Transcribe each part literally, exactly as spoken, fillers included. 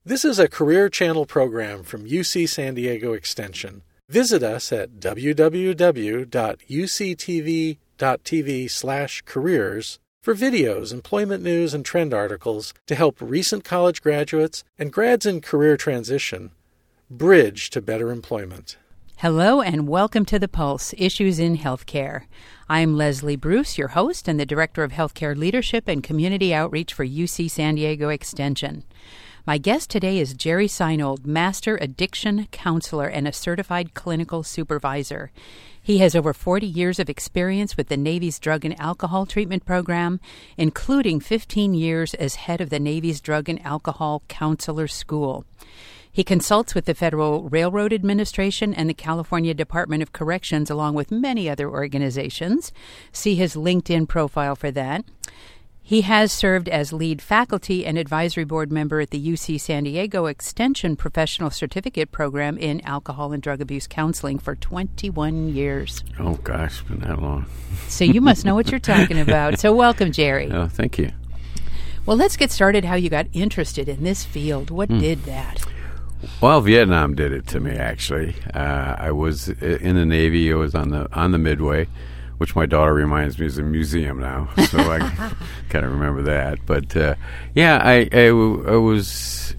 This is a Career Channel program from U C San Diego Extension. Visit us at w w w dot u c t v dot t v slash careers for videos, employment news, and trend articles to help recent college graduates and grads in career transition bridge to better employment. Hello and welcome to The Pulse, Issues in Healthcare. I'm Leslie Bruce, your host and the Director of Healthcare Leadership and Community Outreach for U C San Diego Extension. My guest today is Jerry Seinold, Master Addiction Counselor and a Certified Clinical Supervisor. He has over forty years of experience with the Navy's Drug and Alcohol Treatment Program, including fifteen years as head of the Navy's Drug and Alcohol Counselor School. He consults with the Federal Railroad Administration and the California Department of Corrections, along with many other organizations. See his LinkedIn profile for that. He has served as lead faculty and advisory board member at the U C San Diego Extension Professional Certificate Program in Alcohol and Drug Abuse Counseling for twenty-one years. Oh, gosh, it's been that long. So you must know what you're talking about. So welcome, Jerry. Oh, thank you. Well, let's get started how you got interested in this field. What mm. did that? Well, Vietnam did it to me, actually. Uh, I was in the Navy. I was on the on the Midway, which my daughter reminds me is a museum now, so I kind of remember that. But uh, yeah, I, I, w- I was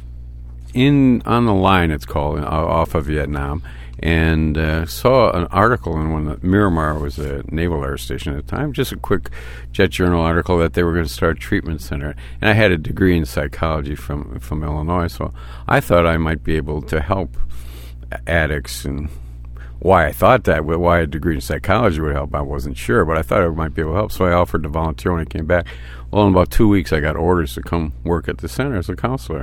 in on the line, it's called, off of Vietnam, and uh, saw an article in one that Miramar was a naval air station at the time, just a quick Jet Journal article that they were going to start a treatment center. And I had a degree in psychology from from Illinois, so I thought I might be able to help addicts. And why I thought that, why a degree in psychology would help, I wasn't sure, but I thought it might be able to help, so I offered to volunteer when I came back. Well, in about two weeks, I got orders to come work at the center as a counselor,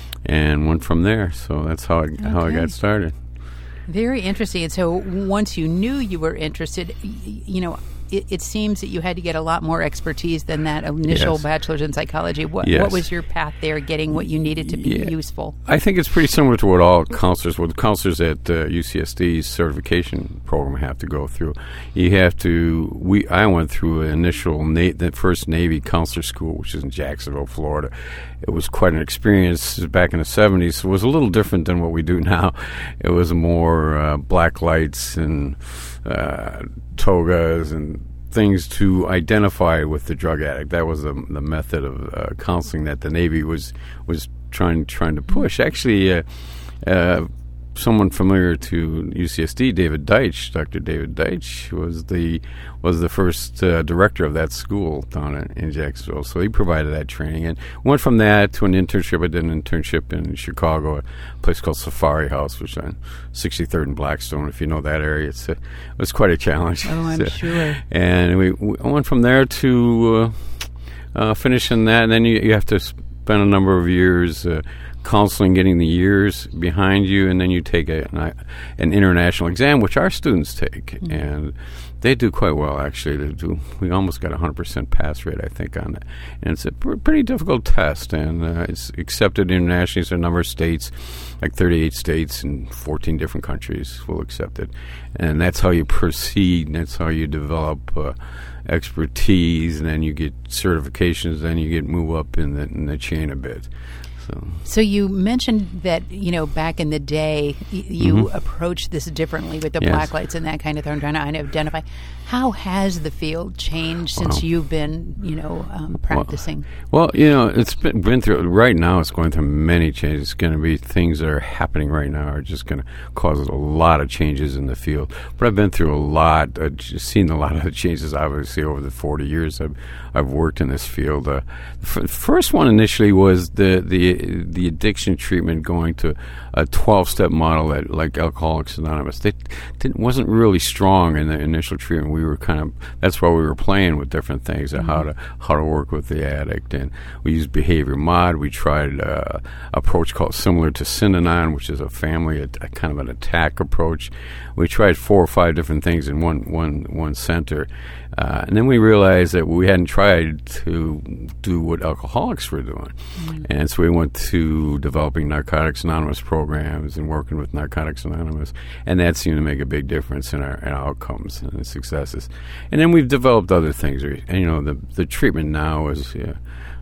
and went from there. So that's how I, okay. how I got started. Very interesting. And so once you knew you were interested, you know, it, it seems that you had to get a lot more expertise than that initial yes. bachelor's in psychology. What, yes. what was your path there, getting what you needed to be yeah. useful? I think it's pretty similar to what all counselors, what counselors at uh, U C S D's certification program have to go through. You have to, we, I went through an initial, na- the first Navy counselor school, which is in Jacksonville, Florida. It was quite an experience back in the seventies. It was a little different than what we do now. It was more uh, black lights and uh, togas and things to identify with the drug addict. That was the, the method of uh, counseling that the Navy was was trying trying to push. Actually, uh, uh, someone familiar to U C S D, David Deitch, Doctor David Deitch, was the was the first uh, director of that school down in, in Jacksonville. So he provided that training, and went from that to an internship. I did an internship in Chicago, a place called Safari House, which is on sixty-third and Blackstone. If you know that area, it's a, it was quite a challenge. Oh, I'm so, sure. And we, we went from there to uh, uh, finishing that, and then you, you have to spend a number of years Uh, counseling, getting the years behind you, and then you take a, an, an international exam, which our students take, mm-hmm. and they do quite well, actually. They do. We almost got a one hundred percent pass rate, I think, on it. And it's a pr- pretty difficult test, and uh, it's accepted internationally. So a number of states, like thirty-eight states and fourteen different countries will accept it. And that's how you proceed, and that's how you develop uh, expertise, and then you get certifications, then you get move up in the, in the chain a bit. So. so you mentioned that, you know, back in the day, y- you mm-hmm. approached this differently with the yes. black lights and that kind of thing, trying to identify. How has the field changed since wow. you've been, you know, um, practicing? Well, well, you know, it's been, been through, right now it's going through many changes. It's going to be things that are happening right now are just going to cause a lot of changes in the field. But I've been through a lot, uh, just seen a lot of the changes, obviously, over the forty years I've, I've worked in this field. Uh, the f- first one initially was the, the the addiction treatment going to a twelve-step model that, like Alcoholics Anonymous. They didn't, wasn't really strong in the initial treatment. We were kind of, that's why we were playing with different things, mm-hmm. how to how to work with the addict. And we used behavior mod. We tried uh, approach called similar to Synanon, which is a family, a, a kind of an attack approach. We tried four or five different things in one one one center. Uh, and then we realized that we hadn't tried to do what alcoholics were doing. Mm-hmm. And so we went to developing Narcotics Anonymous programs and working with Narcotics Anonymous. And that seemed to make a big difference in our, in our outcomes and successes. And then we've developed other things. And, you know, the the treatment now is... Yeah,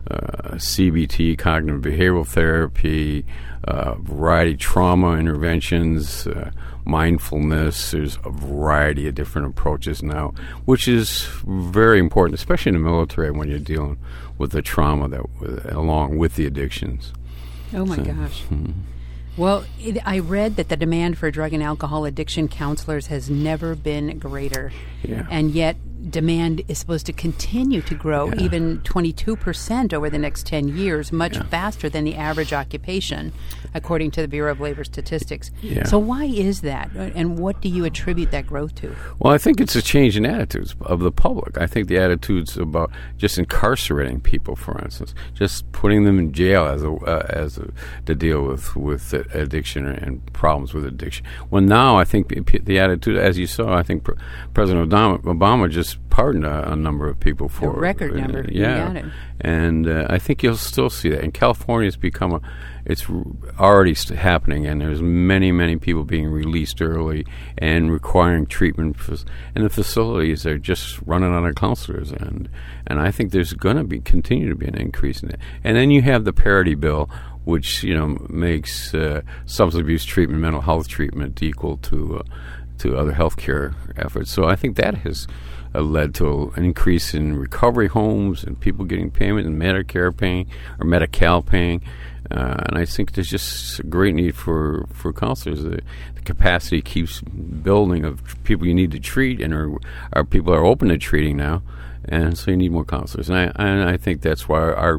uh, C B T, cognitive behavioral therapy, uh, variety trauma interventions, uh, mindfulness. There's a variety of different approaches now, which is very important, especially in the military when you're dealing with the trauma that uh, along with the addictions. Oh my so, gosh. Hmm. Well, it, I read that the demand for drug and alcohol addiction counselors has never been greater. Yeah. And yet demand is supposed to continue to grow, Yeah. even twenty-two percent over the next ten years, much Yeah. faster than the average occupation, according to the Bureau of Labor Statistics. Yeah. So why is that? And what do you attribute that growth to? Well, I think it's a change in attitudes of the public. I think the attitudes about just incarcerating people, for instance, just putting them in jail as a uh, as a, to deal with with addiction and problems with addiction. Well, now I think the attitude, as you saw, I think Pre- President Obama, Obama just pardoned a, a number of people for A record uh, number. You Yeah, got it. and uh, I think you'll still see that. And California has become a, it's already st- happening, and there's many, many people being released early and requiring treatment. For, and the facilities are just running out of counselors, and and I think there's going to be continue to be an increase in it. And then you have the parity bill, which you know makes uh, substance abuse treatment, mental health treatment equal to uh, to other healthcare efforts. So I think that has uh, led to an increase in recovery homes and people getting payment and Medicare paying or Medi-Cal paying. Uh, and I think there's just a great need for, for counselors. The, the capacity keeps building of people you need to treat, and are, are people are open to treating now, and so you need more counselors. And I and I think that's why our,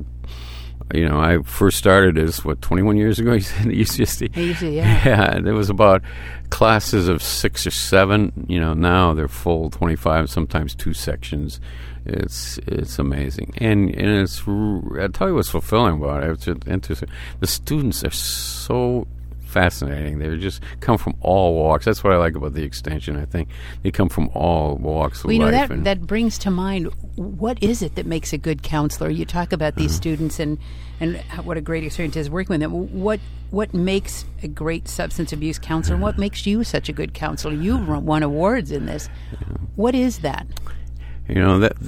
you know, I first started as what twenty-one years ago. You said at U C S D. U C, yeah. Yeah, there was about classes of six or seven. You know, now they're full twenty-five, sometimes two sections. It's it's amazing, and and it's I'll tell you what's fulfilling about it. It's just interesting. The students are so fascinating. They just come from all walks. That's what I like about the extension. I think they come from all walks of Well, you know, life. that, that brings to mind, what is it that makes a good counselor? You talk about these uh-huh. students and, and what a great experience it is working with them. What what makes a great substance abuse counselor? And what makes you such a good counselor? You've won awards in this. What is that? You know, that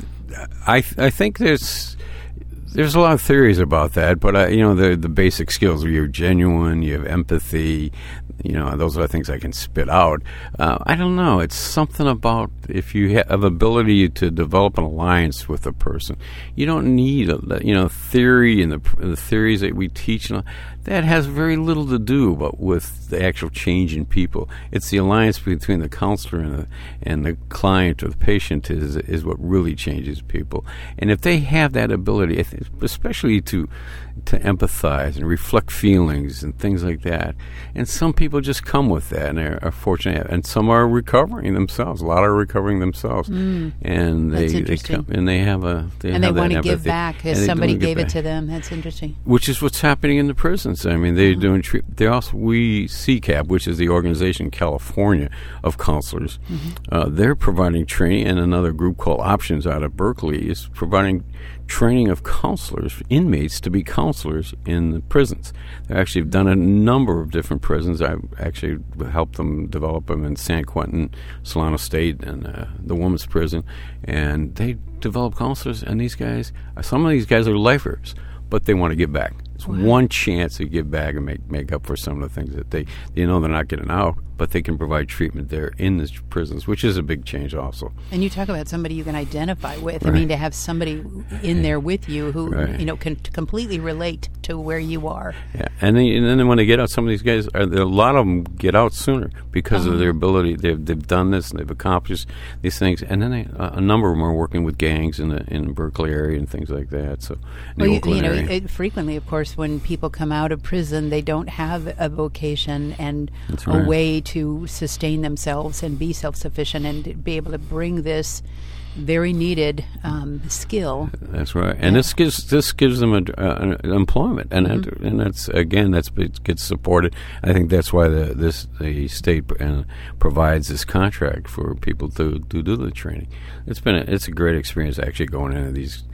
I I think there's there's a lot of theories about that, but I, you know, the the basic skills: you're genuine, you have empathy. You know, those are the things I can spit out. Uh, I don't know. It's something about if you have ability to develop an alliance with a person. You don't need, a, you know, theory and the, the theories that we teach. You know, that has very little to do but with the actual change in people. It's the alliance between the counselor and the, and the client or the patient is is what really changes people. And if they have that ability, especially to to empathize and reflect feelings and things like that, and some people just come with that and are, are fortunate, and some are recovering themselves. A lot are recovering themselves, mm, and they they come and they have a they and have they want to empathy. give back because somebody gave it to them. That's interesting. Which is what's happening in the prisons. I mean, they're uh-huh. doing. Tre- they're also we C CAP, which is the organization in California of counselors. Mm-hmm. Uh, they're providing training, and another group called Options out of Berkeley is providing training of counselors, inmates, to be counselors in the prisons. They've actually done a number of different prisons. I've actually helped them develop them in San Quentin, Solano State, and uh, the women's prison. And they develop counselors, and these guys, some of these guys are lifers, but they want to give back. It's wow. one chance to give back and make, make up for some of the things that they, you know, they're not getting out, but they can provide treatment there in the prisons, which is a big change also. And you talk about somebody you can identify with. Right. I mean, to have somebody in there with you who, right. you know, can completely relate to where you are. Yeah, and then, and then when they get out, some of these guys, are, a lot of them get out sooner because uh-huh. of their ability. They've, they've done this and they've accomplished these things. And then they, uh, a number of them are working with gangs in the in Berkeley area and things like that. So, well, you, you know, it, frequently, of course, when people come out of prison, they don't have a vocation and right. a way to sustain themselves and be self-sufficient and be able to bring this very needed um, skill. That's right, and yeah. this gives this gives them a, uh, an employment, and mm-hmm. that, and that's again that's it gets supported. I think that's why the this the state uh, provides this contract for people to, to do the training. It's been a, it's a great experience actually going into these.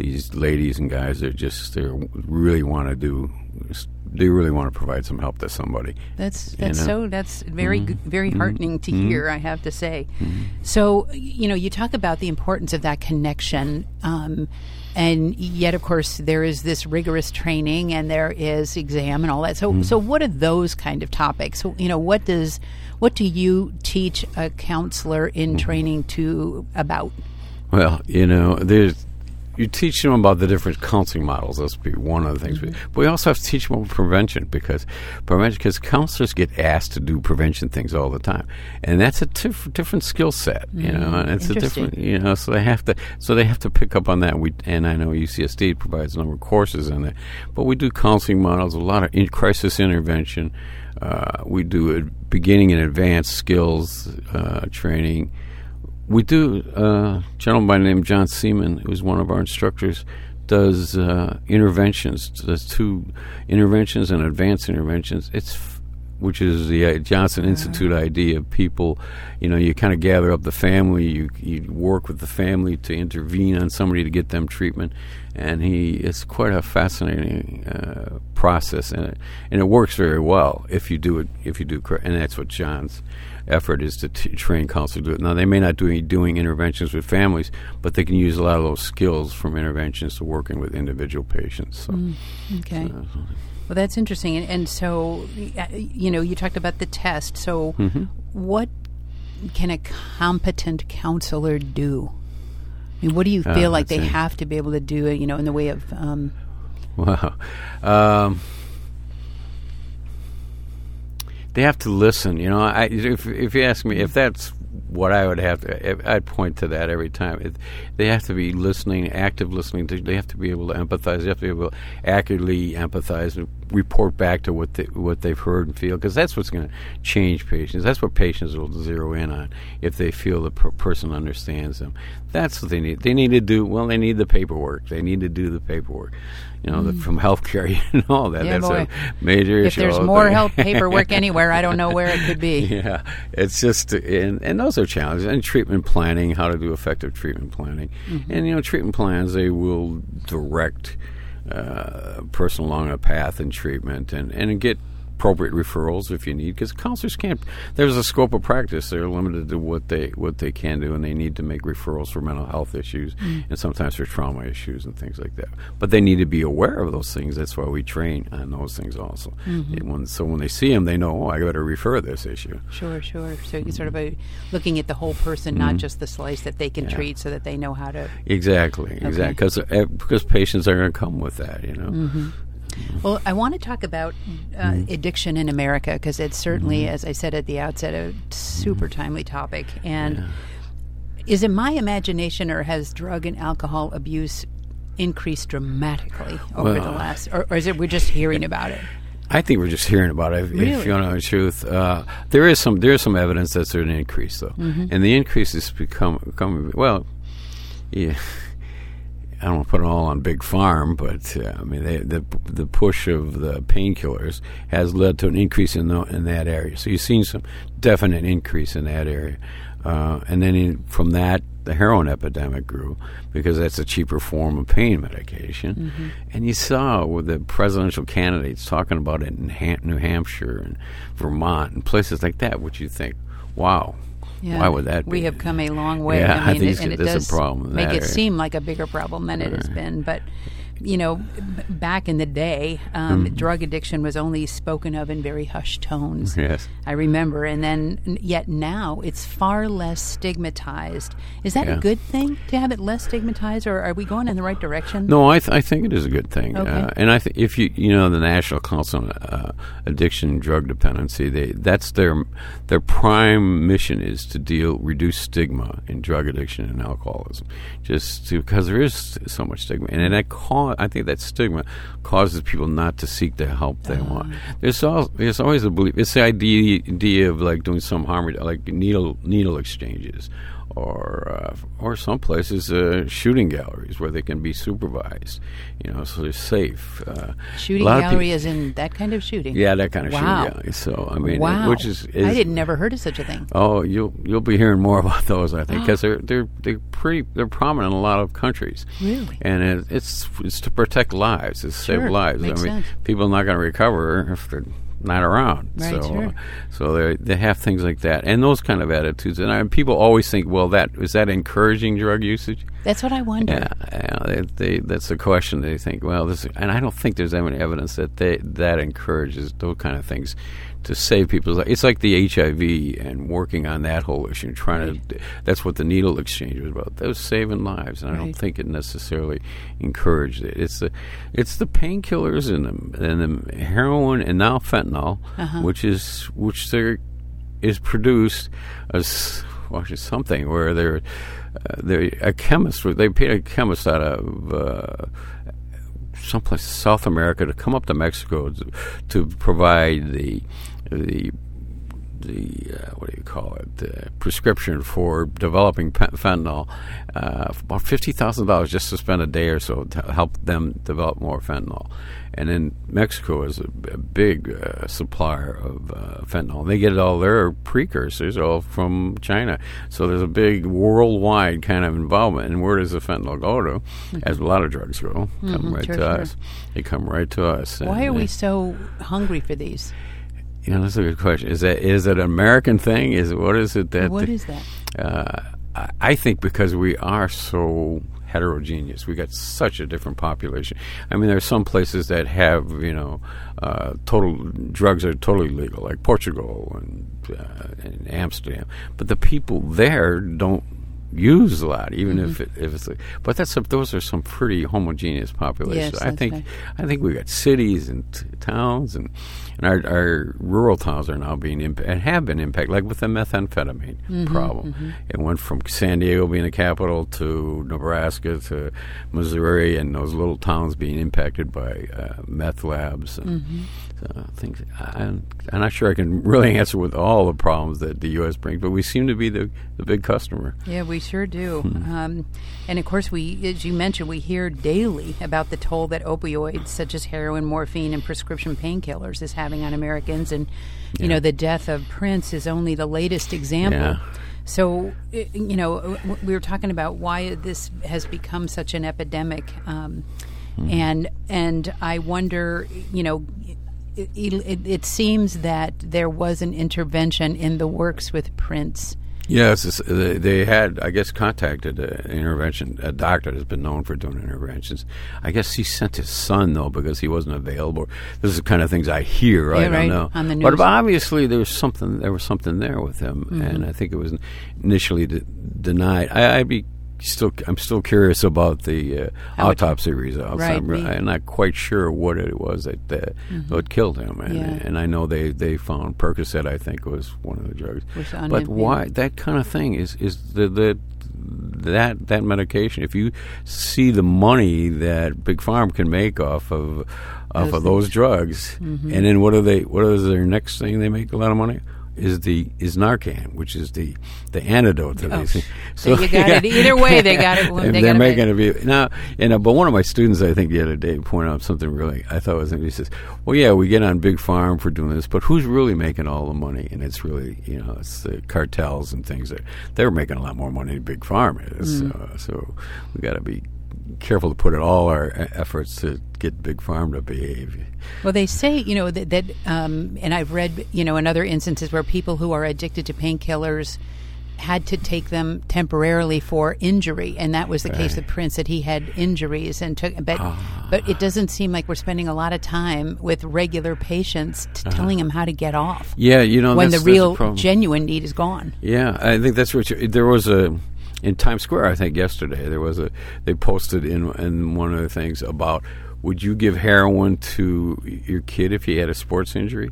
these ladies and guys that just they really want to do. They really want to provide some help to somebody. That's that's you know? so that's very Mm-hmm. good, very heartening to Mm-hmm. hear. I have to say. Mm-hmm. So you know, you talk about the importance of that connection, um, and yet, of course, there is this rigorous training, and there is exam and all that. So, Mm-hmm. so what are those kind of topics? So, you know, what does what do you teach a counselor in Mm-hmm. training to about? Well, you know, there's you teach them about the different counseling models. That's be one of the things. Mm-hmm. But we also have to teach them about prevention because prevention because counselors get asked to do prevention things all the time, and that's a tif- different skill set. You Mm-hmm. know, and it's a Interesting. different. You know, so they have to so they have to pick up on that. We and I know U C S D provides a number of courses in it, but we do counseling models, a lot of in- crisis intervention. Uh, we do a beginning and advanced skills uh, training. We do, uh, a gentleman by the name of John Seaman, who's one of our instructors, does uh, interventions, does two interventions and advanced interventions. It's, f- which is the uh, Johnson Institute idea of people, you know, you kind of gather up the family, you you work with the family to intervene on somebody to get them treatment, and he it's quite a fascinating uh, process, and it, and it works very well if you do it if you do correct, and that's what John's effort is to t- train counselors to do it. Now, they may not be doing interventions with families, but they can use a lot of those skills from interventions to working with individual patients. So, Mm, okay. so- Well, that's interesting. And, and so, uh, you know, you talked about the test. So, Mm-hmm. what can a competent counselor do? I mean, what do you Ah, feel like they that's it. have to be able to do, you know, in the way of... Um, Wow. Um, they have to listen. You know, I, if if you ask me if that's what I would have to, if I'd point to that every time. It, they have to be listening, active listening. To, they have to be able to empathize. They have to be able to accurately empathize and report back to what they, what they've heard and feel, because that's what's going to change patients. That's what patients will zero in on if they feel the per- person understands them. That's what they need. They need to do, well, they need the paperwork. They need to do the paperwork. You know, the, from healthcare, you know that. Yeah, that's boy. a major if issue. there's all the more time. health paperwork anywhere, I don't know where it could be. Yeah, it's just, and, and those are challenges. And treatment planning, how to do effective treatment planning. Mm-hmm. And, you know, treatment plans, they will direct uh, a person along a path in treatment and, and get appropriate referrals if you need, because counselors can't, there's a scope of practice. They're limited to what they what they can do, and they need to make referrals for mental health issues mm. and sometimes for trauma issues and things like that. But they need to be aware of those things. That's why we train on those things also. Mm-hmm. And when, so when they see them, they know, oh, I got to refer this issue. Sure, sure. So you're sort of a, looking at the whole person, Mm-hmm. not just the slice that they can Yeah. treat, so that they know how to... Exactly, Okay. exactly. Because uh, because patients are going to come with that, you know. Mm-hmm. Well, I want to talk about uh, Mm-hmm. addiction in America, because it's certainly, as I said at the outset, a super timely topic. And Yeah. is it my imagination, or has drug and alcohol abuse increased dramatically over Well, the last, or, or is it we're just hearing about it? I think we're just hearing about it. If, Really? if you want to know the truth, uh, there is some there is some evidence that there's an increase, though, Mm-hmm. and the increase has become become well. Yeah, I don't want to put it all on Big Farm, but uh, I mean they, the the push of the painkillers has led to an increase in the, in that area. So you've seen some definite increase in that area, uh, and then in, from that the heroin epidemic grew because that's a cheaper form of pain medication. Mm-hmm. And you saw with the presidential candidates talking about it in Ham- New Hampshire and Vermont and places like that, which you think, wow. Yeah. Why would that be? We have come a long way. Yeah, I I mean, think it, and it there's a does problem in make that it area. seem like a bigger problem than it has been. But, you know, b- back in the day, um, Mm-hmm. drug addiction was only spoken of in very hushed tones. Yes. I remember. And then, n- yet now, it's far less stigmatized. Is that Yeah. a good thing, to have it less stigmatized, or are we going in the right direction? No, I, th- I think it is a good thing. Okay. Uh, and I think if you, you know, the National Council on uh, Addiction and Drug Dependency, they, that's their their prime mission is to deal, reduce stigma in drug addiction and alcoholism. Just to, because there is so much stigma. And that cause, I think that stigma causes people not to seek the help they Uh-huh. want. There's, al- there's always a belief, it's the idea, idea of like doing some harm, like needle needle exchanges, or uh, or some places uh, shooting galleries where they can be supervised, you know, so they're safe. Uh, shooting gallery is in that kind of shooting. Yeah, that kind of wow. shooting gallery. So I mean, wow. it, which is, is I didn't never heard of such a thing. Oh, you'll you'll be hearing more about those, I think, because they're they're they're pretty they're prominent in a lot of countries. Really, and it, it's it's to protect lives, it's to sure. save lives. Makes I mean, sense. people are not going to recover if they're not around. Right, so, sure. uh, so they they have things like that, and those kind of attitudes. And I, people always think, well, that is that encouraging drug usage? That's what I wonder. Yeah, yeah they, they, that's the question. They think, well, this, and I don't think there's any evidence that they that encourages those kind of things to save people's lives. It's like the H I V and working on that whole issue, trying right. to. That's what the needle exchange was about. That was saving lives, and right. I don't think it necessarily encouraged it. It's the, it's the painkillers and the and the heroin and now fentanyl, uh-huh. which is which there is produced as well, something where they're uh, they're a chemist. They paid a chemist out of. Uh, someplace South America to come up to Mexico to, to provide the the the uh, what do you call it the prescription for developing fentanyl, uh, about fifty thousand dollars just to spend a day or so to help them develop more fentanyl. And then Mexico is a, a big uh, supplier of uh, fentanyl. They get all their precursors all from China. So there's a big worldwide kind of involvement. And where does the fentanyl go to? Mm-hmm. As a lot of drugs go, come mm-hmm, right sure, to sure. us. They come right to us. Why and, are we so hungry for these? You know, that's a good question. Is that is it an American thing? Is what is it that? What the, is that? Uh, I, I think because we are so heterogeneous, we got such a different population. I mean, there are some places that have you know, uh, total drugs are totally legal, like Portugal and, uh, and Amsterdam. But the people there don't use a lot, even mm-hmm. if it, if it's. A, but that's a, those are some pretty homogeneous populations. Yes, I think right. I think we got cities and t- towns and. And our, our rural towns are now being imp- and have been impacted, like with the methamphetamine mm-hmm, problem. Mm-hmm. It went from San Diego being the capital to Nebraska to Missouri, and those little towns being impacted by uh, meth labs and mm-hmm. so things. I'm, I'm not sure I can really answer with all the problems that the U S brings, but we seem to be the, the big customer. Yeah, we sure do. Hmm. Um, and of course, we, as you mentioned, we hear daily about the toll that opioids, such as heroin, morphine, and prescription painkillers, is having on Americans. And, you yeah. know, the death of Prince is only the latest example. Yeah. So, you know, we were talking about why this has become such an epidemic. Um, hmm. And and I wonder, you know, it, it, it seems that there was an intervention in the works with Prince. Yes, it's, they, they had, I guess, contacted an intervention. A doctor has been known for doing interventions. I guess he sent his son, though, because he wasn't available. This is the kind of things I hear. Yeah, I don't right, know. on the news. But obviously, there was something. There was something there with him, mm-hmm. and I think it was initially de- denied. I, I'd be still. I'm still curious about the uh, autopsy it, results. Right, I'm, me. I'm not quite sure what it was that uh, mm-hmm. what killed him, and, yeah. and I know they, they found Percocet. I think was one of the drugs. Un- but yeah. why that kind of thing is is the the that that medication? If you see the money that Big Pharma can make off of off those of those things. drugs, mm-hmm. and then what are they? What is their next thing they make a lot of money? Is the is Narcan, which is the the antidote to oh. these things. So you got it either way. They got it. They they're got making it it be now. And uh, but one of my students, I think the other day, pointed out something really I thought was interesting. He says, "Well, yeah, we get on Big Pharma for doing this, but who's really making all the money? And it's really you know it's the cartels and things that they're making a lot more money than Big Pharma is. Mm. Uh, so we got to be careful to put in all our efforts to get Big Pharma to behave." Well, they say, you know, that, that um, and I've read, you know, in other instances where people who are addicted to painkillers had to take them temporarily for injury, and that was the right. case with Prince, that he had injuries and took. But ah. but it doesn't seem like we're spending a lot of time with regular patients t- uh-huh. telling them how to get off. Yeah, you know, when that's, the real that's genuine need is gone. Yeah, I think that's what you, there was a. In Times Square, I think yesterday there was a. They posted in in one of the things about would you give heroin to your kid if he had a sports injury,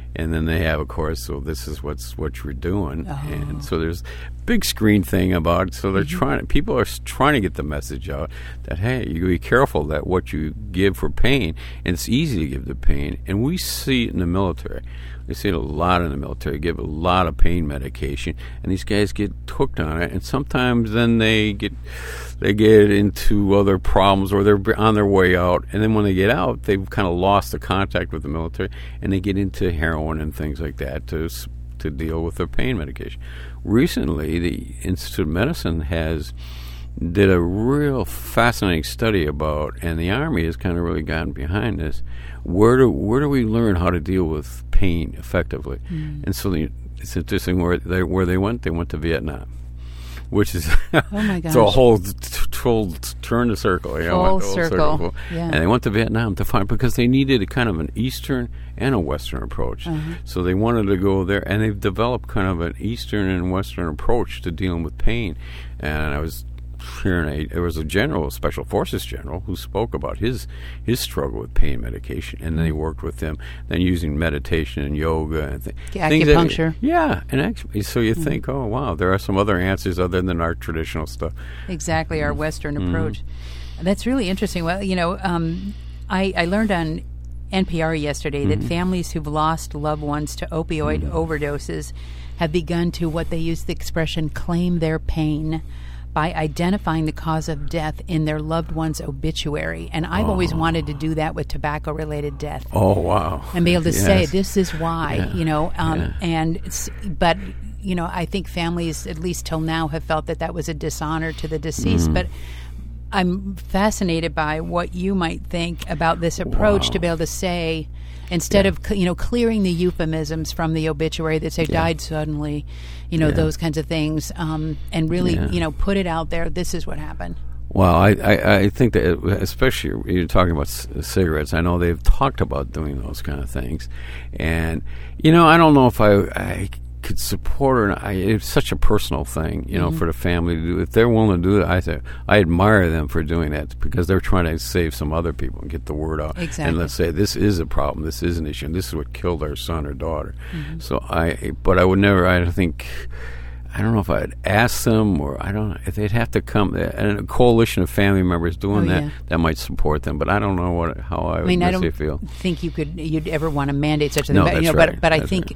And then they have, of course, so this is what's what you're doing. Oh. And so there's big screen thing about it. So they're Mm-hmm. trying, people are s- trying to get the message out that, hey, you be careful that what you give for pain, and it's easy to give the pain. And we see it in the military. We see it a lot in the military, give a lot of pain medication, and these guys get hooked on it. And sometimes then they get they get into other problems, or they're on their way out. And then when they get out, they've kind of lost the contact with the military, and they get into heroin and things like that to s- to deal with their pain medication. Recently, the Institute of Medicine has did a real fascinating study about, and the Army has kind of really gotten behind this. Where do where do we learn how to deal with pain effectively? Mm. And so the, it's interesting where they where they went. They went to Vietnam, which is Oh my gosh. it's a whole t- t- whole t- turn the circle. Yeah, Full went the whole circle. Yeah. And they went to Vietnam to find, because they needed a kind of an Eastern and a Western approach. Uh-huh. So they wanted to go there, and they've developed kind of an Eastern and Western approach to dealing with pain. And I was hearing a there was a general, a Special Forces general, who spoke about his his struggle with pain medication, and they worked with him, then using meditation and yoga and th- things that- Acupuncture. yeah, and actually, so you think, oh wow, there are some other answers other than our traditional stuff. Exactly, our Western Mm-hmm. approach. That's really interesting. Well, you know, um, I, I learned on N P R yesterday Mm-hmm. that families who've lost loved ones to opioid overdoses have begun to, what they use the expression, claim their pain by identifying the cause of death in their loved one's obituary. And I've always wanted to do that with tobacco-related death. Oh wow, And be able to Yes. say, this is why, Yeah. you know, um, Yeah. and it's, but, you know, I think families, at least till now, have felt that that was a dishonor to the deceased. Mm-hmm. But I'm fascinated by what you might think about this approach Wow. to be able to say, instead of, you know, clearing the euphemisms from the obituary that say died suddenly, you know, Yeah. those kinds of things, um, and really, Yeah. you know, put it out there, this is what happened. Well, I, I, I think that, it, especially you're talking about c- cigarettes, I know they've talked about doing those kind of things. And, you know, I don't know if I, I could support or not. I, it's such a personal thing, you know, Mm-hmm. for the family to do. If they're willing to do it, I say, I admire them for doing that, because they're trying to save some other people and get the word out. Exactly. And let's say this is a problem, this is an issue, and this is what killed our son or daughter. Mm-hmm. So I, but I would never, I don't think... I don't know if I'd ask them, or I don't know if they'd have to come. And a coalition of family members doing Oh, that, yeah. that might support them. But I don't know what how I, I would mean, I necessarily don't feel. think you could you'd ever want to mandate such a No, thing. But, you know, that's but right. but I That's think,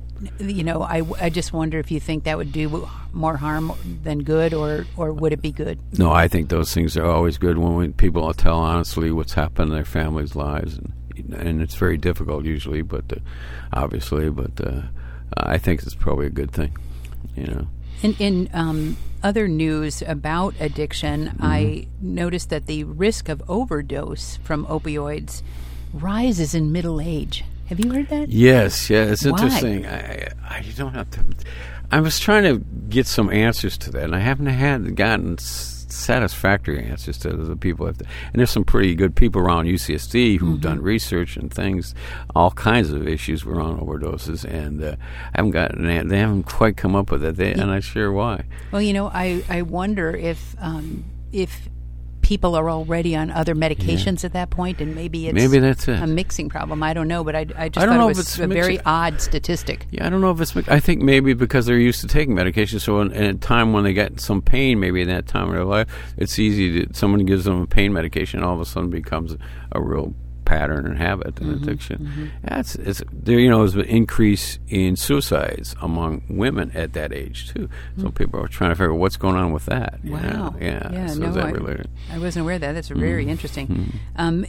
you know, I, I just wonder if you think that would do more harm than good, or, or would it be good? No, I think those things are always good when we, people tell honestly what's happened in their families' lives, and and it's very difficult usually, but uh, obviously, but uh, I think it's probably a good thing, you know. In, in um, other news about addiction, Mm-hmm. I noticed that the risk of overdose from opioids rises in middle age. Have you heard that? Yes, yeah, it's Why? interesting. I, I you don't have to. I was trying to get some answers to that, and I haven't had gotten s- satisfactory answers to the people. Have to, and there's some pretty good people around U C S D who've Mm-hmm. done research and things, all kinds of issues around overdoses, and uh, I haven't gotten. An, they haven't quite come up with it, they, and I'm sure why. Well, you know, I, I wonder if um, if people are already on other medications at that point, and maybe it's Maybe that's it. a mixing problem. I don't know, but I, I just I don't thought know it if was it's a very mixing. odd statistic. Yeah, I don't know if it's. I think maybe because they're used to taking medication, so in, in a time when they get some pain, maybe in that time of their life, it's easy to someone gives them a pain medication, and all of a sudden becomes a real pattern and habit and Mm-hmm, addiction. Yeah, it's, it's there. You know, there's an increase in suicides among women at that age too. So people are trying to figure out what's going on with that. you Wow. know? Yeah. Yeah, so no, is that I- related? I wasn't aware of that. That's very Mm-hmm. interesting. Um,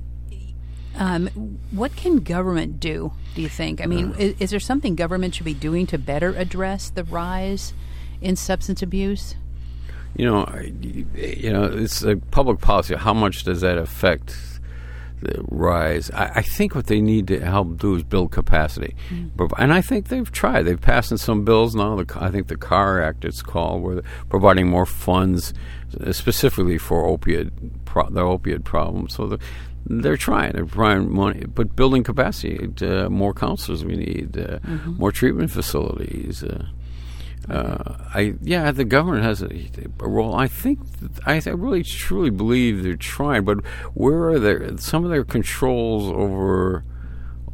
um, what can government do, do you think? I mean, Uh. is, is there something government should be doing to better address the rise in substance abuse? You know, I- you know, it's a public policy. How much does that affect the rise? I, I think what they need to help do is build capacity, Prov- and I think they've tried. They've passed in some bills now. The, I think the CAR Act, it's called, where they're providing more funds uh, specifically for opiate, pro- the opiate problem. So the, they're trying. They're trying money, but building capacity. Uh, more counselors we need. Uh, More treatment facilities. Uh, Uh, I yeah, the government has a, a role. I think I, I really truly believe they're trying, but where are their some of their controls over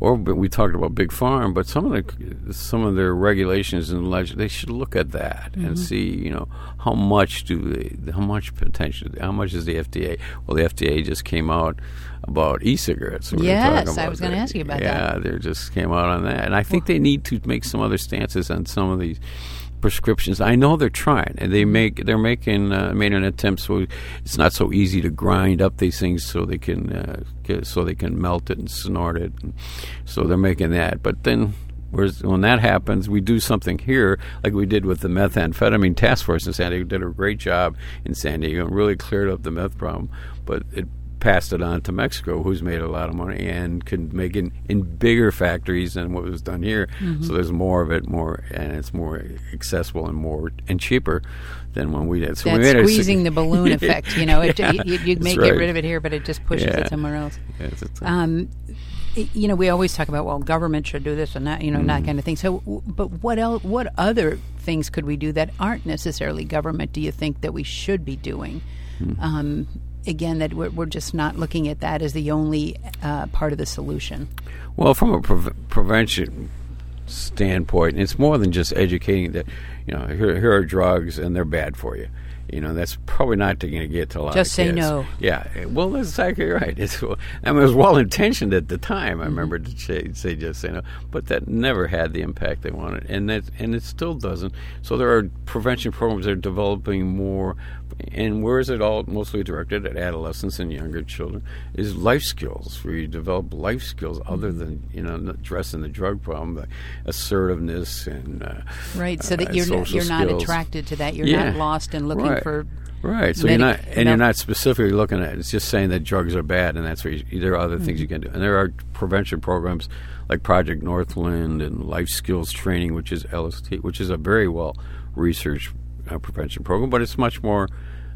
or but we talked about big farm, but some of the some of their regulations and leg- they should look at that mm-hmm. and see, you know, how much do they, how much potential, how much is the F D A? Well, the F D A just came out about e-cigarettes. So yes, I was going to ask you about yeah, that. Yeah, they just came out on that, and I think well, they need to make some other stances on some of these prescriptions. I know they're trying, and they make they're making uh, made an attempt so it's not so easy to grind up these things so they can uh, get, so they can melt it and snort it. And so they're making that, but then whereas when that happens, we do something here like we did with the methamphetamine task force in San Diego. Did a great job in San Diego and really cleared up the meth problem, but it passed it on to Mexico, who's made a lot of money and can make it in bigger factories than what was done here. Mm-hmm. So there's more of it, more, and it's more accessible and more and cheaper than when we did. So That's we made squeezing a, the balloon effect. You know, it, yeah, you, you may right. get rid of it here, but it just pushes yeah. it somewhere else. Yes, it's a, um, you know, we always talk about, well, government should do this and that, you know, mm-hmm. that kind of thing. So, but what else? What other things could we do that aren't necessarily government? Do you think that we should be doing? Mm-hmm. Um, Again, that we're, we're just not looking at that as the only uh, part of the solution. Well, from a pre- prevention standpoint, it's more than just educating that, you know, here, here are drugs and they're bad for you. You know, that's probably not going to get to a lot just of kids. Just say no. Yeah. Well, that's exactly right. It's, I mean, it was well-intentioned at the time. I mm-hmm. remember to say, say just say no. But that never had the impact they wanted. And that, and it still doesn't. So there are prevention programs that are developing more. And where is it all mostly directed at adolescents and younger children is life skills, where you develop life skills other than, you know, addressing the drug problem, like assertiveness and uh, right, so that uh, you're not, you're not skills. attracted to that. You're yeah. not lost and looking right. for right. So medic- you're not, and no. you're not specifically looking at it. It's just saying that drugs are bad, and that's where you, there are other mm-hmm. things you can do. And there are prevention programs like Project Northland and Life Skills Training, which is L S T, which is a very well researched uh, prevention program, but it's much more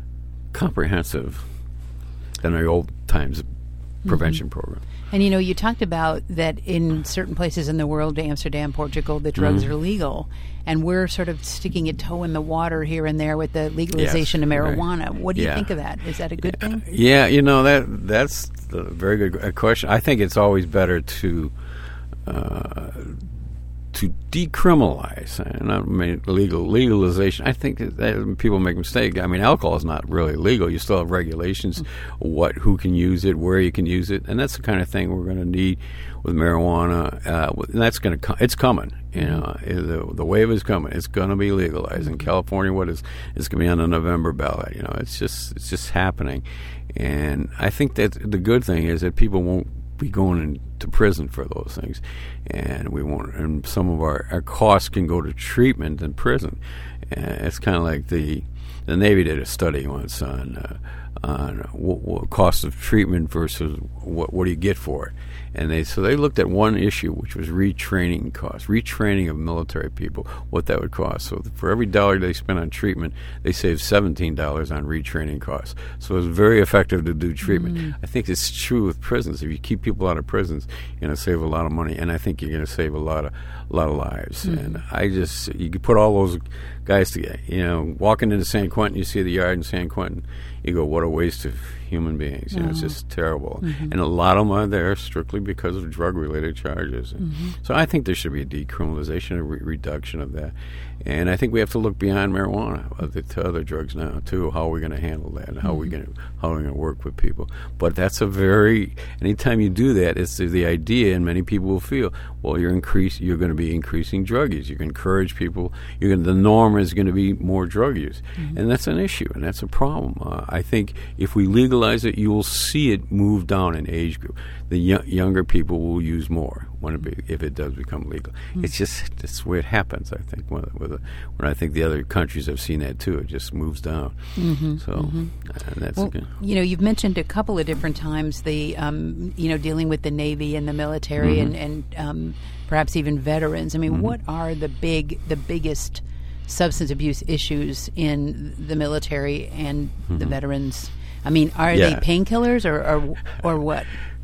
comprehensive than the old times prevention mm-hmm. program. And, you know, you talked about that in certain places in the world, Amsterdam, Portugal, the drugs mm-hmm. are legal. And we're sort of sticking a toe in the water here and there with the legalization yes, of marijuana. Right. What do you yeah. think of that? Is that a good thing? Yeah, you know, that that's a very good question. I think it's always better to uh, to decriminalize, and I mean legal legalization. I think that, that people make mistakes. I mean, alcohol is not really legal. You still have regulations, mm-hmm. what who can use it, where you can use it, and that's the kind of thing we're going to need with marijuana. Uh, and that's going to co- it's coming. You know, the the wave is coming. It's going to be legalized in California. What is it's going to be on the November ballot? You know, it's just it's just happening, and I think that the good thing is that people won't be going into prison for those things, and we won't. And some of our, our costs can go to treatment than prison. And it's kind of like the the Navy did a study once on uh, on what, what cost of treatment versus what what do you get for it. And they so they looked at one issue, which was retraining costs, retraining of military people, what that would cost. So for every dollar they spent on treatment, they saved seventeen dollars on retraining costs. So it was very effective to do treatment. Mm. I think it's true with prisons. If you keep people out of prisons, you're going to save a lot of money, and I think you're going to save a lot of a lot of lives. Mm. And I just you could put all those guys together. You know, walking into San Quentin, you see the yard in San Quentin, you go, what a waste of human beings. You know, it's just terrible. Mm-hmm. And a lot of them are there strictly because of drug-related charges. Mm-hmm. So I think there should be a decriminalization, a re- reduction of that. And I think we have to look beyond marijuana to other drugs now, too. How are we going to handle that? And how mm-hmm. are we going to how are we going to work with people? But that's a very anytime you do that, it's the idea, and many people will feel, well, you're increase you're going to be increasing drug use. You can encourage people. You're going the norm is going to be more drug use, mm-hmm. and that's an issue, and that's a problem. Uh, I think if we legalize it, you will see it move down in age group. The y- younger people will use more when it be, if it does become legal. Mm-hmm. It's just that's the way it happens. I think when, with a, when I think the other countries have seen that too, it just moves down. Mm-hmm. So mm-hmm. and that's well, again. You know, you've mentioned a couple of different times the um, you know dealing with the Navy and the military mm-hmm. and and um, perhaps even veterans. I mean, mm-hmm. what are the big the biggest substance abuse issues in the military and mm-hmm. the veterans? I mean, are yeah. they painkillers or, or or what?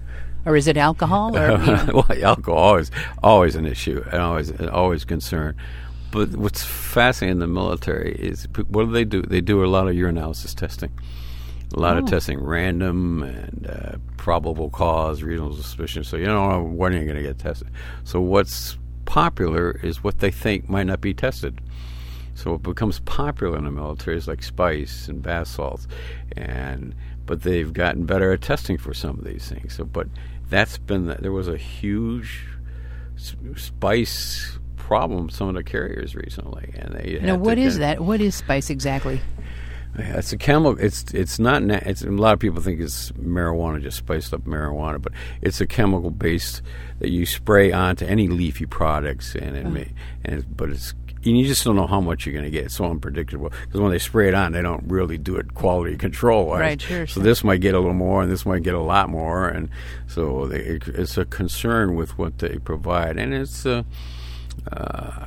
Or is it alcohol? Or, you know? Well, alcohol is always an issue and always always concern. But what's fascinating in the military is what do they do? They do a lot of urinalysis testing, a lot oh. of testing, random and uh, probable cause, reasonable suspicion. So you don't know when you're going to get tested. So what's popular is what they think might not be tested. So what becomes popular in the military is like spice and bath salts, and but they've gotten better at testing for some of these things. So, but that's been the, there was a huge spice problem with some of the carriers recently, and they now what is that? What is spice exactly? It's a chemical. It's it's not. Na- it's a lot of people think it's marijuana, just spiced up marijuana, but it's a chemical based that you spray onto any leafy products, and it oh. may, and it, but it's and you just don't know how much you're going to get. It's so unpredictable because when they spray it on, they don't really do it quality control wise. Right, sure. So this might get a little more, and this might get a lot more, and so they, it, it's a concern with what they provide, and it's uh, uh,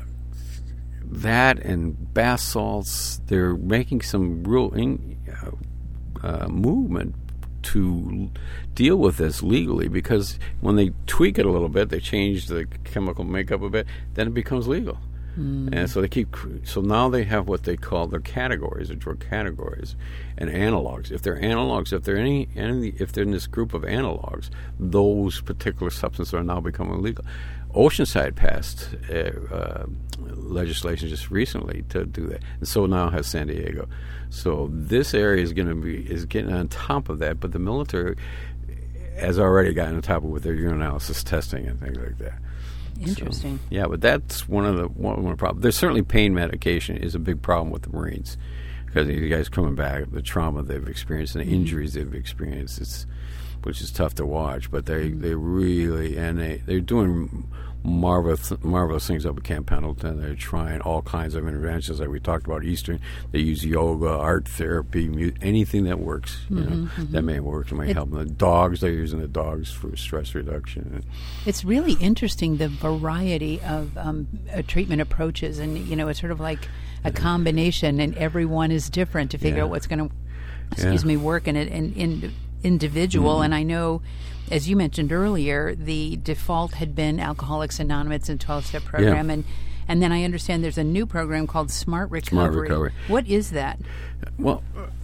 that and bath salts. They're making some real in, uh, uh, movement to deal with this legally, because when they tweak it a little bit, they change the chemical makeup a bit, then it becomes legal. Mm. And so they keep. So now they have what they call their categories, their drug categories, and analogs. If they're analogs, if they're any, any, if they're in this group of analogs, those particular substances are now becoming legal. Oceanside passed uh, uh, legislation just recently to do that, and so now has San Diego. So this area is going to be is getting on top of that, but the military has already gotten on top of it with their urinalysis testing and things like that. Interesting. So, yeah, but that's one of the one, one of the problems. There's certainly pain medication is a big problem with the Marines, because these guys coming back, the trauma they've experienced and the injuries they've experienced, it's which is tough to watch. But they, they really and they they're doing marvelous marvelous things up at Camp Pendleton. They're trying all kinds of interventions, like we talked about Eastern. They use yoga, art therapy, mu- anything that works. You mm-hmm, know, mm-hmm. that may work. It may it, help them. The dogs, they're using the dogs for stress reduction. It's really interesting, the variety of um, uh, treatment approaches, and you know, it's sort of like a combination, and everyone is different to figure yeah. out what's going to, excuse yeah. me, work in it in, in individual. Mm-hmm. And I know, as you mentioned earlier, the default had been Alcoholics Anonymous and twelve-step program, yeah. and and then I understand there's a new program called Smart Recovery. Smart Recovery. What is that? Well,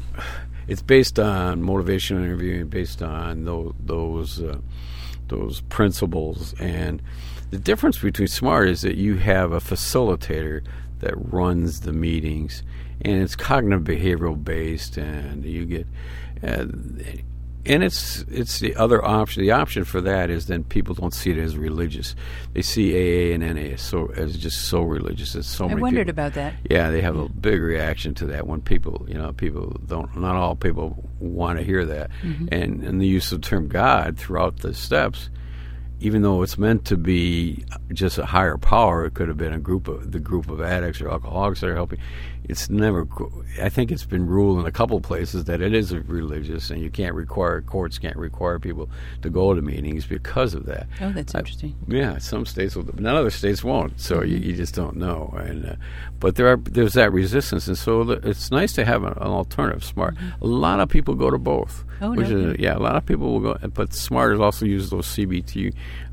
it's based on motivational interviewing, based on those those uh, those principles, and the difference between Smart is that you have a facilitator that runs the meetings, and it's cognitive behavioral based, and you get. Uh, And it's it's the other option. The option for that is then people don't see it as religious. They see A A and N A as so as just so religious. It's so I many wondered people. about that. Yeah, they have a big reaction to that when people, you know, people don't. Not all people want to hear that. Mm-hmm. And and the use of the term God throughout the steps, even though it's meant to be just a higher power, it could have been a group of the group of addicts or alcoholics that are helping. It's never. I think it's been ruled in a couple places that it is religious, and you can't require courts can't require people to go to meetings because of that. Oh, that's I, interesting. Yeah, some states will, none other states won't. So mm-hmm. you, you just don't know. And uh, but there are there's that resistance, and so the, it's nice to have an, an alternative. Smart. Mm-hmm. A lot of people go to both. Oh, which no. is, yeah, a lot of people will go. But Smart is also uses those C B T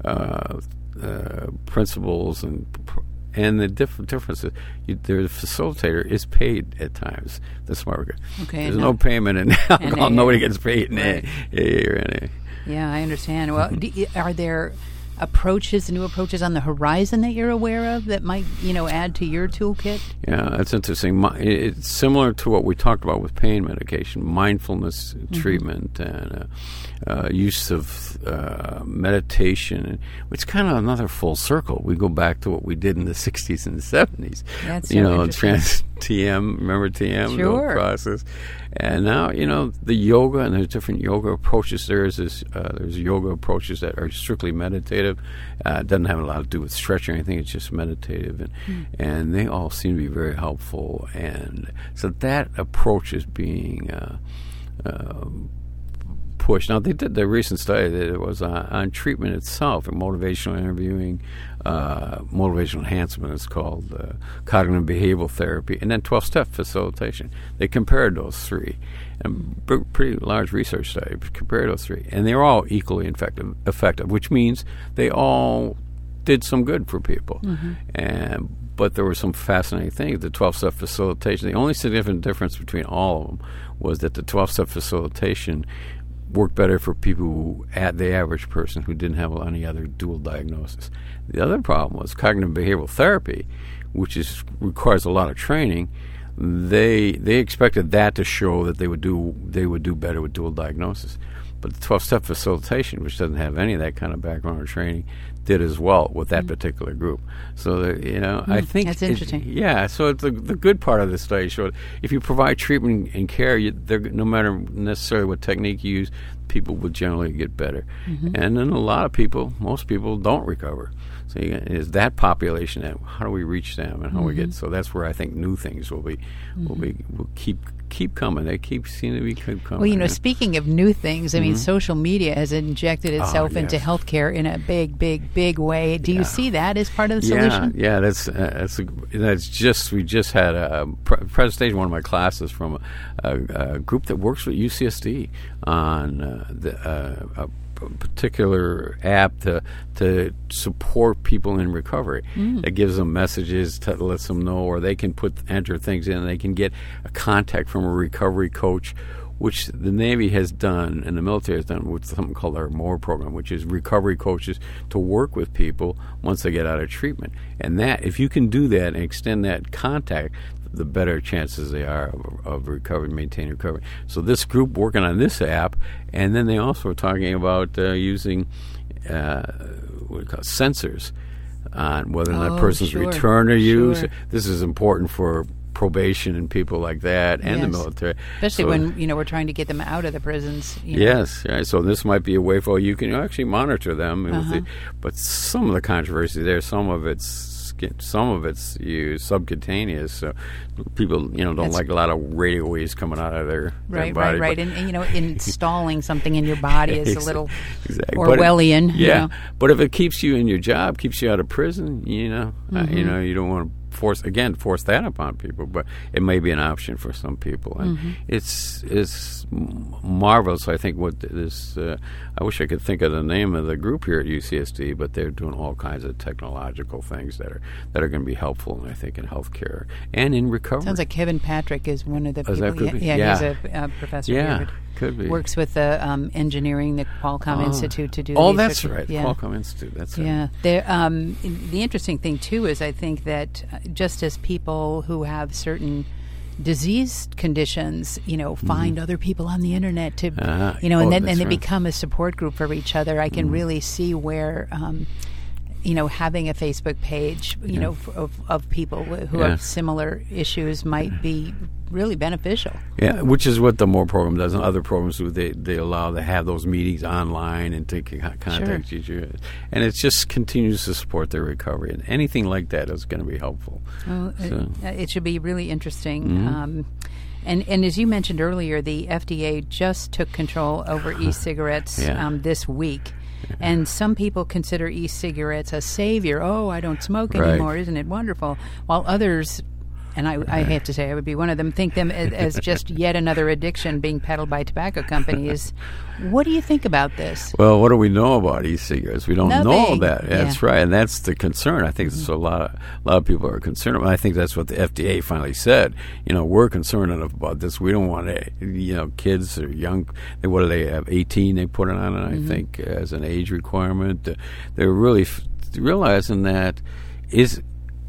uh, uh, principles and. And the diff- difference is you, the facilitator is paid at times. The Smart Recovery. Okay, There's no, no payment in alcohol. N A. Nobody gets paid in right. A A or N A. Yeah, I understand. Well, do, are there approaches, new approaches on the horizon that you're aware of that might, you know, add to your toolkit? Yeah, that's interesting. It's similar to what we talked about with pain medication, mindfulness mm-hmm. treatment, and uh, uh, use of uh, meditation. It's kind of another full circle. We go back to what we did in the sixties and the seventies. That's so you know, interesting. trans T M. Remember T M? Sure. The process. And now, you know, the yoga, and there's different yoga approaches. There's this, uh, there's yoga approaches that are strictly meditative. Uh, it doesn't have a lot to do with stretch or anything. It's just meditative, and mm. and they all seem to be very helpful. And so that approach is being uh, uh, pushed. Now, they did the recent study that it was on, on treatment itself, and motivational interviewing, uh, motivational enhancement. It's called uh, cognitive behavioral therapy, and then twelve-step facilitation. They compared those three, and b- pretty large research study compared those three, and they were all equally effective. Effective, which means they all did some good for people. Mm-hmm. And but there were some fascinating things. The twelve-step facilitation. The only significant difference between all of them was that the twelve-step facilitation work better for people who, at the average person who didn't have any other dual diagnosis. The other problem was cognitive behavioral therapy, which is requires a lot of training. They they expected that to show that they would do they would do better with dual diagnosis. But the twelve-step facilitation, which doesn't have any of that kind of background or training, did as well with that mm. particular group. So, the, you know, mm, I think... That's interesting. It, yeah, so the, the good part of the study showed if you provide treatment and care, you, no matter necessarily what technique you use, people will generally get better. Mm-hmm. And then a lot of people, most people, don't recover. So you, is that population, that how do we reach them and how mm-hmm. we get... So that's where I think new things will be, mm-hmm. will be, will keep... keep coming. They keep seem to be keep coming. Well, you know, yeah. speaking of new things, I mm-hmm. mean, social media has injected itself oh, yes. into healthcare in a big, big, big way. Do you yeah. see that as part of the yeah, solution? Yeah, that's uh, that's a, that's just we just had a pre- presentation in one of my classes from a, a, a group that works with U C S D on uh, the, uh, a particular app to to support people in recovery. Mm. It gives them messages to lets them know, or they can put enter things in, and they can get a contact from a recovery coach, which the Navy has done and the military has done with something called our MORE program, which is recovery coaches to work with people once they get out of treatment. And that, if you can do that and extend that contact, the better chances they are of, of recovery, maintaining recovery. So this group working on this app, and then they also are talking about uh, using uh, what do you call it, sensors on whether or not oh, that person's sure. return or use. Sure. This is important for probation and people like that, and yes. the military, especially so, when you know we're trying to get them out of the prisons. You know. Yes, right. So this might be a way for you can actually monitor them. Uh-huh. With the, but some of the controversy there, some of it's some of it's you subcutaneous. So people, you know, don't That's like a lot of radio waves coming out of their, right, their body. Right, right, and, and you know, installing something in your body is a little exactly. Orwellian. But it, yeah, you know. But if it keeps you in your job, keeps you out of prison, you know, mm-hmm. uh, you know, you don't want to force again force that upon people, but it may be an option for some people, and mm-hmm. it's it's marvelous. I think what this uh, I wish I could think of the name of the group here at U C S D, but they're doing all kinds of technological things that are that are going to be helpful, I think, in healthcare and in recovery. Sounds like Kevin Patrick is one of the oh, people. That could yeah, be? yeah, yeah, he's a uh, professor. Yeah. Here, Could be. Works with the um, engineering, the Qualcomm oh. Institute to do. Oh, these that's sorts of, right. Yeah. Qualcomm Institute. That's right. Yeah. The, um, the interesting thing too is I think that just as people who have certain disease conditions, you know, find mm-hmm. other people on the internet to, uh, you know, and oh, then and they right. become a support group for each other. I can mm-hmm. really see where. Um, you know, having a Facebook page, you yeah. know, f- of, of people who yeah. have similar issues might be really beneficial. Yeah, which is what the MORE program does, and other programs do. They they allow to have those meetings online and to contact sure. each other, and it just continues to support their recovery. And anything like that is going to be helpful. Well, so. it, it should be really interesting. Mm-hmm. Um, and and as you mentioned earlier, the F D A just took control over e-cigarettes yeah. um, this week. And some people consider e-cigarettes a savior. Oh, I don't smoke right. anymore. Isn't it wonderful? While others, and I, I have to say I would be one of them, think them as, as just yet another addiction being peddled by tobacco companies. What do you think about this? Well, what do we know about e-cigarettes? We don't Nothing. know that. That's yeah. right, and that's the concern. I think mm-hmm. so a lot of a lot of people are concerned about. I think that's what the F D A finally said. You know, we're concerned enough about this. We don't want to, you know, kids or young. What do they have? eighteen. They put it on, and mm-hmm. I think as an age requirement. Uh, they're really f- realizing that is.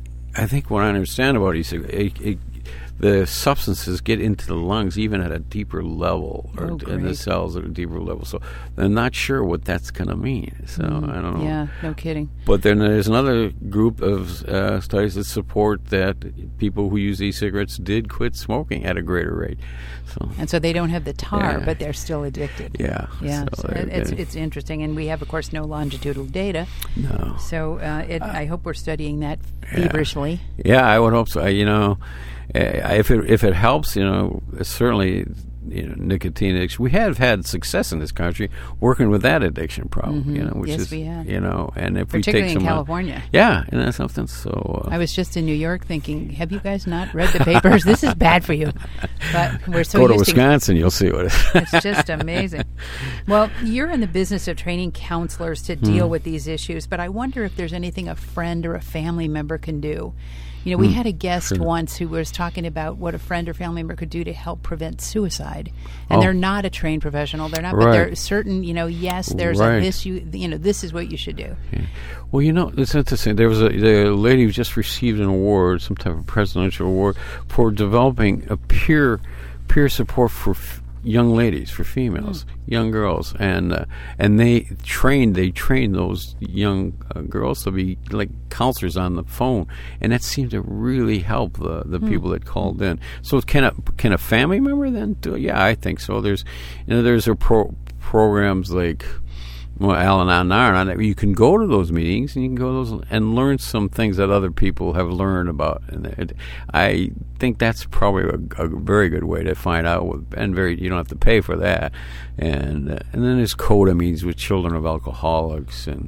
I think what I understand about e-cigarettes. It, it, the substances get into the lungs even at a deeper level, or oh, in the cells at a deeper level. So they're not sure what that's going to mean. So mm, I don't know. Yeah, no kidding. But then there's another group of uh, studies that support that people who use e-cigarettes did quit smoking at a greater rate. So and so they don't have the tar, yeah. but they're still addicted. Yeah, yeah. So So it, it's it's interesting, and we have, of course, no longitudinal data. No. So uh, it, uh, I hope we're studying that yeah. feverishly. Yeah, I would hope so. You know. Uh, if it if it helps, you know, certainly, you know, nicotine addiction. We have had success in this country working with that addiction problem. Mm-hmm. You know, which yes, is we have. You know, and if particularly we take in some, California. Yeah, and that's something. So uh, I was just in New York thinking, have you guys not read the papers? This is bad for you. But we're so go to used Wisconsin, to, you'll see what it is. It's just amazing. Well, you're in the business of training counselors to deal mm. with these issues, but I wonder if there's anything a friend or a family member can do. You know, we Mm, had a guest sure. once who was talking about what a friend or family member could do to help prevent suicide. And Oh. they're not a trained professional. They're not, but Right. they're certain, you know, yes, there's Right. a this, you, you know, this is what you should do. Yeah. Well, you know, it's interesting. There was a the lady who just received an award, some type of presidential award, for developing a peer peer support for f- young ladies, for females, mm. young girls, and uh, and they trained they trained those young uh, girls to be like counselors on the phone, and that seemed to really help the the mm. people that called in. So can a can a family member then do it? Yeah, I think so. There's you know there's a pro- programs like. Well, Al-Anon, Al-Anon, you can go to those meetings and you can go to those and learn some things that other people have learned about. And it, I think that's probably a, a very good way to find out. What, and very, you don't have to pay for that. And uh, and then there's CODA meetings with children of alcoholics, and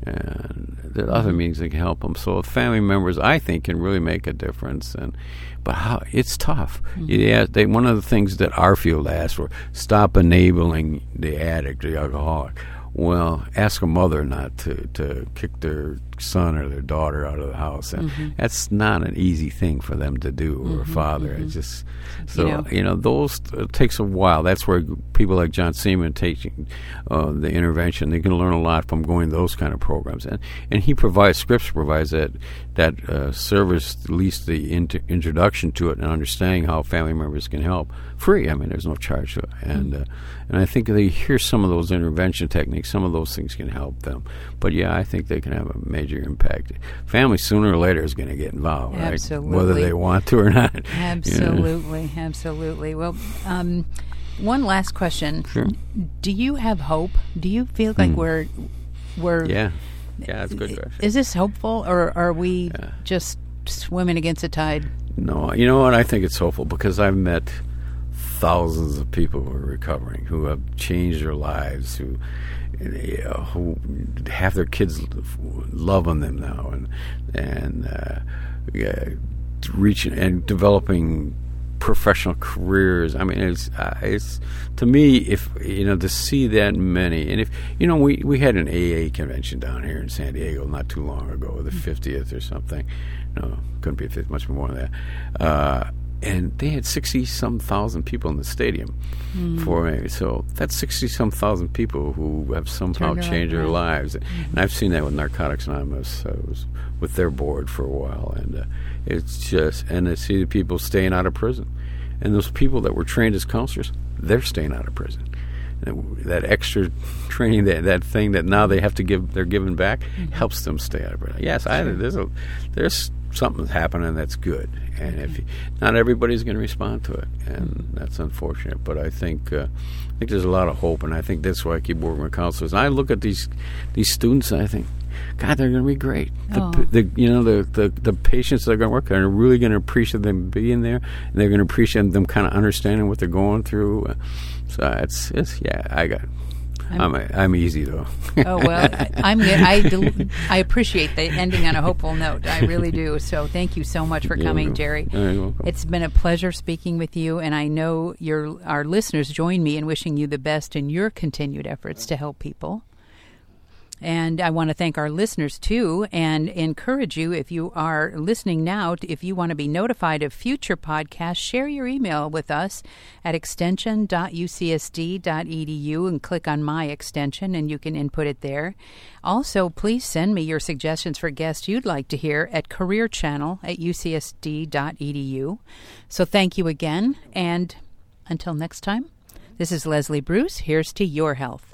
and there are other meetings that can help them. So family members, I think, can really make a difference. And but how it's tough. Mm-hmm. Yeah, they, one of the things that our field asked for: stop enabling the addict, the alcoholic. Well, ask a mother not to, to kick their son or their daughter out of the house. And mm-hmm. that's not an easy thing for them to do, or mm-hmm, a father. Mm-hmm. It's just so you know, you know those it takes a while. That's where people like John Seaman taking uh, the intervention. They can learn a lot from going to those kind of programs. And and he provides Scripps provides that that uh, service, at least the inter- introduction to it, and understanding how family members can help free. I mean, there's no charge to it. And mm-hmm. uh, and I think they hear some of those intervention techniques. Some of those things can help them. But yeah, I think they can have a major impact. Family sooner or later is going to get involved, absolutely. Right? Whether they want to or not. Absolutely, you know? absolutely. Well, um, one last question. Sure. Do you have hope? Do you feel like hmm. we're we're yeah yeah that's a good question. Is this hopeful, or are we yeah. just swimming against the tide? No, you know what? I think it's hopeful because I've met thousands of people who are recovering, who have changed their lives, who you know, who have their kids loving them now, and and uh, yeah, reaching and developing professional careers. I mean, it's uh, it's to me, if you know, to see that many, and if you know, we we had an A A convention down here in San Diego not too long ago, the fiftieth or something. No, couldn't be a fiftieth, much more than that. Uh, And they had sixty-some thousand people in the stadium mm. for me. So that's sixty-some thousand people who have somehow Turned changed their right. lives. Mm-hmm. And I've seen that with Narcotics Anonymous. I was with their board for a while. And uh, it's just, and to see the people staying out of prison. And those people that were trained as counselors, they're staying out of prison. And that extra training, that that thing that now they have to give, they're giving back, mm-hmm. helps them stay out of prison. Yes, I, there's a, there's something's happening that's good, and if you, not everybody's going to respond to it, and that's unfortunate. But I think uh, I think there's a lot of hope, and I think that's why I keep working with counselors. And I look at these these students, and I think, God, they're going to be great. The, Oh. the you know the, the the patients that are going to work are really going to appreciate them being there, and they're going to appreciate them kind of understanding what they're going through. So it's it's yeah, I got. I'm I'm, I'm easy though. Oh well, I, I'm good. I del- I appreciate the ending on a hopeful note. I really do. So thank you so much for You're coming, welcome. Jerry. You're welcome. It's been a pleasure speaking with you, and I know your our listeners join me in wishing you the best in your continued efforts to help people. And I want to thank our listeners, too, and encourage you, if you are listening now, if you want to be notified of future podcasts, share your email with us at extension dot u c s d dot e d u and click on My Extension, and you can input it there. Also, please send me your suggestions for guests you'd like to hear at careerchannel at u c s d dot e d u. So thank you again, and until next time, this is Leslie Bruce. Here's to your health.